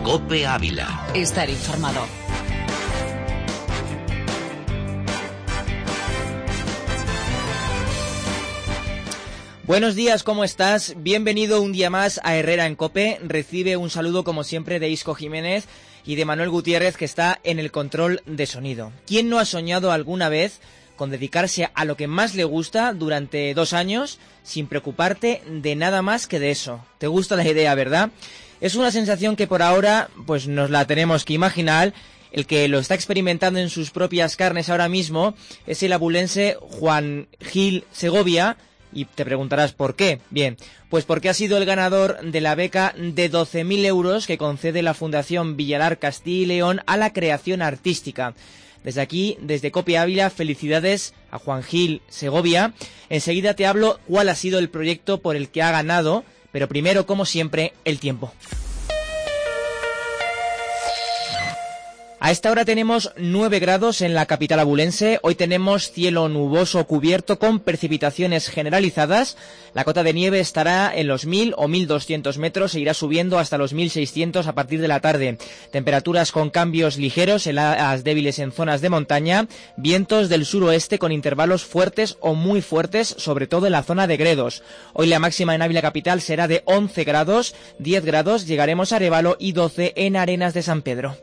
COPE Ávila. Estar informado. Buenos días, ¿cómo estás? Bienvenido un día más a Herrera en COPE. Recibe un saludo como siempre de Isco Jiménez y de Manuel Gutiérrez, que está en el control de sonido. ¿Quién no ha soñado alguna vez con dedicarse a lo que más le gusta durante 2 años sin preocuparte de nada más que de eso? ¿Te gusta la idea, verdad? Es una sensación que por ahora pues nos la tenemos que imaginar. El que lo está experimentando en sus propias carnes ahora mismo es el abulense Juan Gil Segovia. Y te preguntarás ¿por qué? Bien, pues porque ha sido el ganador de la beca de 12.000 euros que concede la Fundación Villalar Castilla y León a la creación artística. Desde aquí, desde COPE Ávila, felicidades a Juan Gil Segovia. Enseguida te hablo cuál ha sido el proyecto por el que ha ganado, pero primero, como siempre, el tiempo. A esta hora tenemos 9 grados en la capital abulense. Hoy tenemos cielo nuboso cubierto con precipitaciones generalizadas. La cota de nieve estará en los 1.000 o 1.200 metros e irá subiendo hasta los 1.600 a partir de la tarde. Temperaturas con cambios ligeros, heladas débiles en zonas de montaña, vientos del suroeste con intervalos fuertes o muy fuertes, sobre todo en la zona de Gredos. Hoy la máxima en Ávila capital será de 11 grados, 10 grados llegaremos a Arévalo y 12 en Arenas de San Pedro.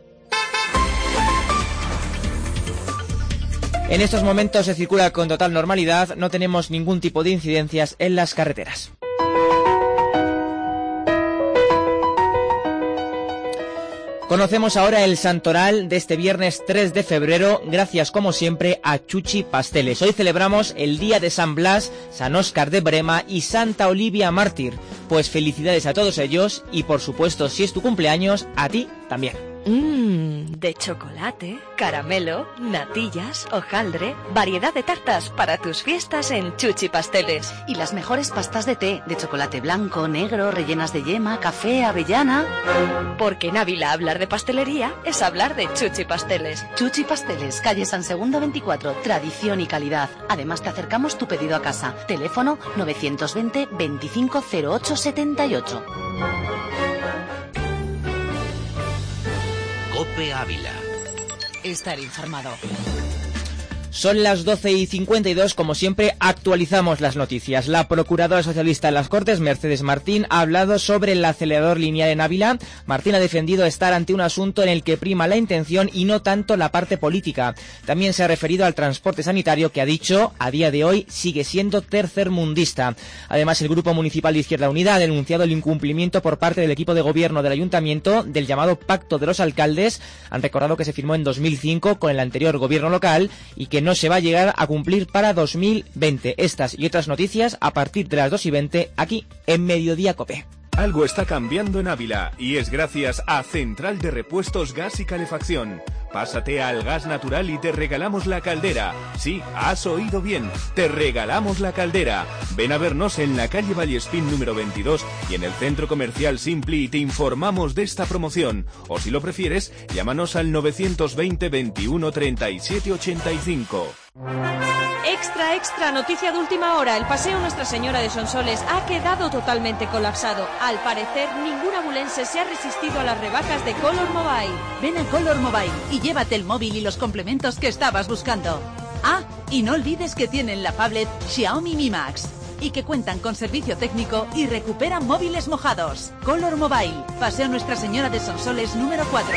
En estos momentos se circula con total normalidad, no tenemos ningún tipo de incidencias en las carreteras. Conocemos ahora el santoral de este viernes 3 de febrero, gracias como siempre a Chuchi Pasteles. Hoy celebramos el día de San Blas, San Óscar de Brema y Santa Olivia Mártir. Pues felicidades a todos ellos y por supuesto, si es tu cumpleaños, a ti también. De chocolate, caramelo, natillas, hojaldre, variedad de tartas para tus fiestas en Chuchi Pasteles. Y las mejores pastas de té, de chocolate blanco, negro, rellenas de yema, café, avellana. Porque en Ávila hablar de pastelería es hablar de Chuchi Pasteles. Chuchi Pasteles, calle San Segundo 24, tradición y calidad. Además te acercamos tu pedido a casa. Teléfono 920 25 08 78. COPE Ávila. Estar informado. Son las 12:52, como siempre actualizamos las noticias. La procuradora socialista en las Cortes, Mercedes Martín, ha hablado sobre el acelerador lineal en Ávila. Martín ha defendido estar ante un asunto en el que prima la intención y no tanto la parte política. También se ha referido al transporte sanitario que ha dicho, a día de hoy, sigue siendo tercermundista. Además, el Grupo Municipal de Izquierda Unida ha denunciado el incumplimiento por parte del equipo de gobierno del Ayuntamiento del llamado Pacto de los Alcaldes. Han recordado que se firmó en 2005 con el anterior gobierno local y que no se va a llegar a cumplir para 2020. Estas y otras noticias a partir de las 2:20 aquí en Mediodía COPE. Algo está cambiando en Ávila y es gracias a Central de Repuestos Gas y Calefacción. Pásate al gas natural y te regalamos la caldera. Sí, has oído bien, te regalamos la caldera. Ven a vernos en la calle Vallespín número 22 y en el centro comercial Simpli y te informamos de esta promoción. O si lo prefieres, llámanos al 920 21 37 85. Extra, extra, noticia de última hora. El paseo Nuestra Señora de Sonsoles ha quedado totalmente colapsado. Al parecer, ningún abulense se ha resistido a las rebajas de Color Mobile. Ven a Color Mobile y llévate el móvil y los complementos que estabas buscando. Ah, y no olvides que tienen la tablet Xiaomi Mi Max y que cuentan con servicio técnico y recuperan móviles mojados. Color Mobile, paseo Nuestra Señora de Sonsoles número 4.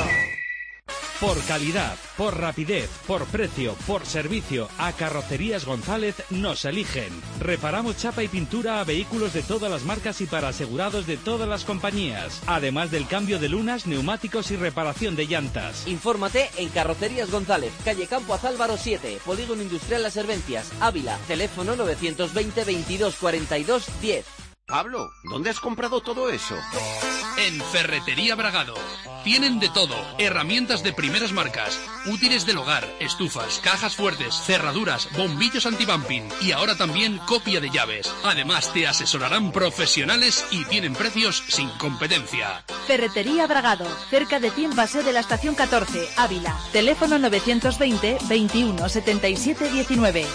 Por calidad, por rapidez, por precio, por servicio, a Carrocerías González nos eligen. Reparamos chapa y pintura a vehículos de todas las marcas y para asegurados de todas las compañías. Además del cambio de lunas, neumáticos y reparación de llantas. Infórmate en Carrocerías González, calle Campo Azálvaro 7, Polígono Industrial Las Servencias, Ávila. Teléfono 920 22 42 10. Pablo, ¿dónde has comprado todo eso? En Ferretería Bragado. Tienen de todo, herramientas de primeras marcas, útiles del hogar, estufas, cajas fuertes, cerraduras, bombillos antibumping y ahora también copia de llaves. Además te asesorarán profesionales y tienen precios sin competencia. Ferretería Bragado, cerca de 100 Paseo de la Estación 14, Ávila. Teléfono 920 21 77 19.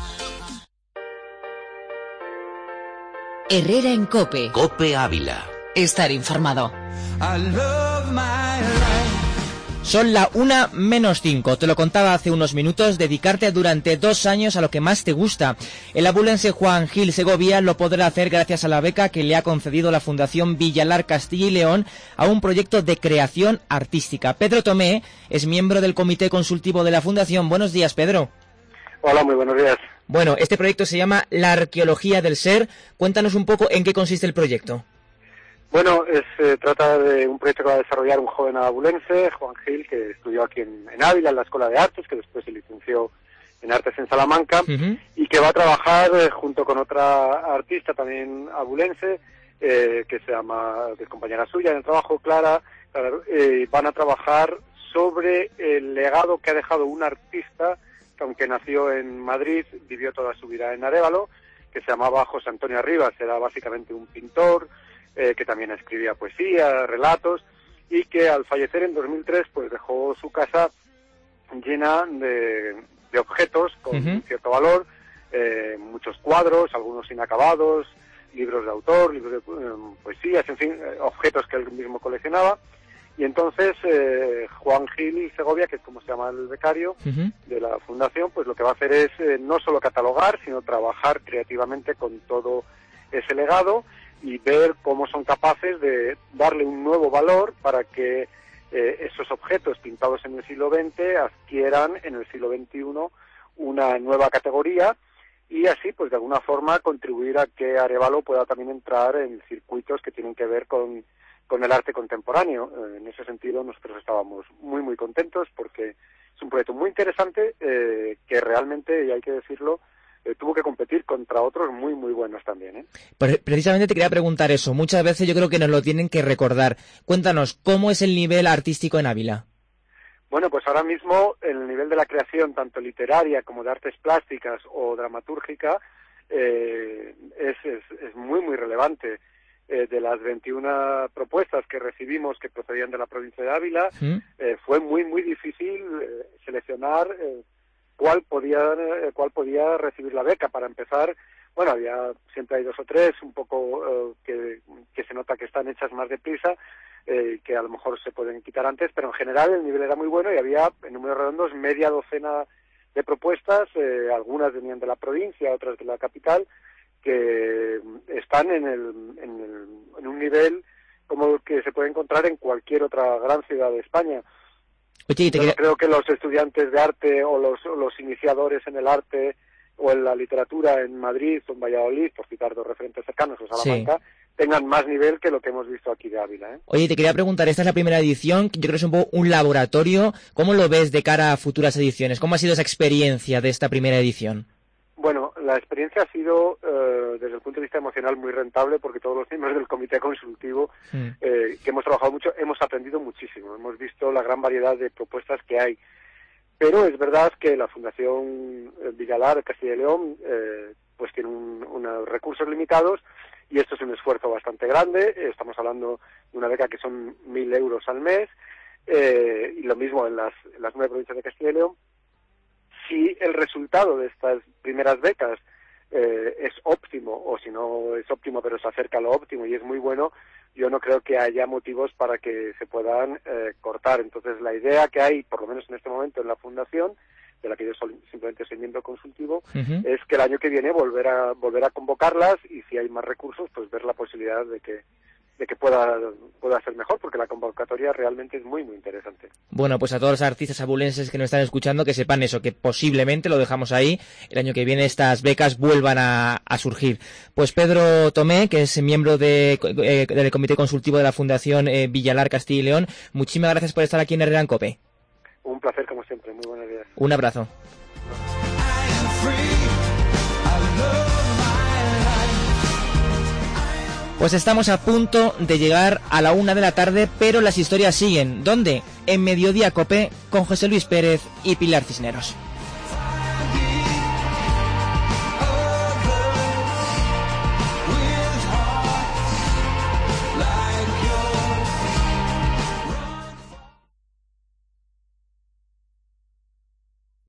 Herrera en COPE. COPE Ávila. estar informado. Son la 1:05, te lo contaba hace unos minutos, dedicarte durante 2 años a lo que más te gusta. El abulense Juan Gil Segovia lo podrá hacer gracias a la beca que le ha concedido la Fundación Villalar Castilla y León a un proyecto de creación artística. Pedro Tomé es miembro del comité consultivo de la Fundación. Buenos días, Pedro. Hola, muy buenos días. Bueno, este proyecto se llama La Arqueología del Ser. Cuéntanos un poco en qué consiste el proyecto. Bueno, se trata de un proyecto que va a desarrollar un joven abulense, Juan Gil, que estudió aquí en Ávila, en la Escuela de Artes, que después se licenció en Artes en Salamanca, y que va a trabajar junto con otra artista también abulense, que se llama, que es compañera suya en el trabajo, Clara, van a trabajar sobre el legado que ha dejado un artista que, aunque nació en Madrid, vivió toda su vida en Arévalo, que se llamaba José Antonio Arribas. Era básicamente un pintor, que también escribía poesía, relatos, y que al fallecer en 2003 pues dejó su casa llena de objetos con cierto valor, muchos cuadros, algunos inacabados, libros de autor, libros de poesías, en fin, objetos que él mismo coleccionaba. Y entonces Juan Gil Segovia, que es como se llama el becario de la fundación, pues lo que va a hacer es no solo catalogar, sino trabajar creativamente con todo ese legado y ver cómo son capaces de darle un nuevo valor para que esos objetos pintados en el siglo XX adquieran en el siglo XXI una nueva categoría, y así pues de alguna forma contribuir a que Arévalo pueda también entrar en circuitos que tienen que ver con el arte contemporáneo. En ese sentido nosotros estábamos muy contentos porque es un proyecto muy interesante que realmente, y hay que decirlo, tuvo que competir contra otros muy buenos también. Precisamente te quería preguntar eso. Muchas veces yo creo que nos lo tienen que recordar. Cuéntanos, ¿cómo es el nivel artístico en Ávila? Bueno, pues ahora mismo el nivel de la creación, tanto literaria como de artes plásticas o dramatúrgica, es muy relevante. De las 21 propuestas que recibimos que procedían de la provincia de Ávila, fue muy difícil seleccionar cuál podía recibir la beca. Para empezar, bueno, siempre hay 2 o 3, un poco que se nota que están hechas más deprisa, que a lo mejor se pueden quitar antes, pero en general el nivel era muy bueno y había, en números redondos, media docena de propuestas, algunas venían de la provincia, otras de la capital, que están en un nivel como el que se puede encontrar en cualquier otra gran ciudad de España. Oye, Yo creo que los estudiantes de arte o los iniciadores en el arte o en la literatura en Madrid o en Valladolid, por citar 2 referentes cercanos, o Salamanca, tengan más nivel que lo que hemos visto aquí de Ávila. Oye, te quería preguntar, esta es la primera edición, yo creo que es un poco un laboratorio. ¿Cómo lo ves de cara a futuras ediciones? ¿Cómo ha sido esa experiencia de esta primera edición? Bueno, la experiencia ha sido, desde el punto de vista emocional, muy rentable, porque todos los miembros del comité consultivo, que hemos trabajado mucho, hemos aprendido muchísimo. Hemos visto la gran variedad de propuestas que hay. Pero es verdad que la Fundación Villalar Castilla y León pues tiene unos recursos limitados, y esto es un esfuerzo bastante grande. Estamos hablando de una beca que son 1.000 euros al mes, y lo mismo en las 9 provincias de Castilla y León. Si el resultado de estas primeras becas es óptimo, o si no es óptimo pero se acerca a lo óptimo y es muy bueno, yo no creo que haya motivos para que se puedan cortar. Entonces la idea que hay, por lo menos en este momento en la Fundación, de la que yo simplemente soy miembro consultivo, es que el año que viene volver a convocarlas, y si hay más recursos, pues ver la posibilidad de que pueda ser mejor, porque la convocatoria realmente es muy interesante. Bueno, pues a todos los artistas abulenses que nos están escuchando, que sepan eso, que posiblemente, lo dejamos ahí, el año que viene estas becas vuelvan a surgir. Pues Pedro Tomé, que es miembro del comité consultivo de la Fundación Villalar Castilla y León, muchísimas gracias por estar aquí en Herrera en COPE. Un placer como siempre, muy buenos días. Un abrazo. Pues estamos a punto de llegar a la 1 de la tarde, pero las historias siguen. ¿Dónde? En Mediodía COPE con José Luis Pérez y Pilar Cisneros.